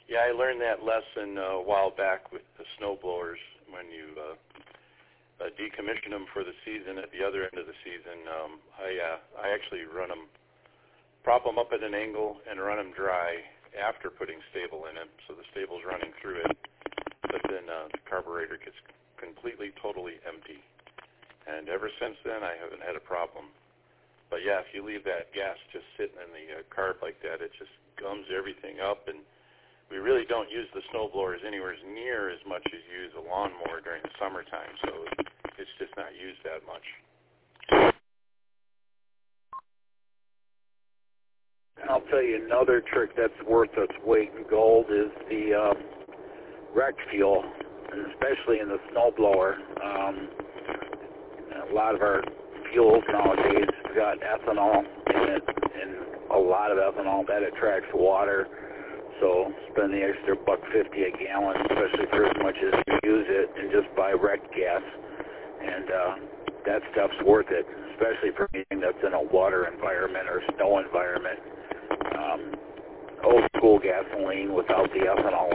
Yeah, I learned that lesson a while back with the snow blowers. When you decommission them for the season, at the other end of the season, I actually prop them up at an angle and run them dry after putting stable in it, so the stable's running through it, but then the carburetor gets completely, totally empty. And ever since then, I haven't had a problem. But yeah, if you leave that gas just sitting in the carb like that, it just gums everything up, and we really don't use the snow blowers anywhere near as much as you use a lawnmower during the summertime, so it's just not used that much. I'll tell you another trick that's worth its weight in gold is the rec fuel, and especially in the snowblower. A lot of our fuels nowadays have got ethanol in it, and a lot of ethanol that attracts water. So spend the extra $1.50 a gallon, especially for as much as you use it, and just buy rec gas. And that stuff's worth it, especially for anything that's in a water environment or snow environment. Old school gasoline without the ethanol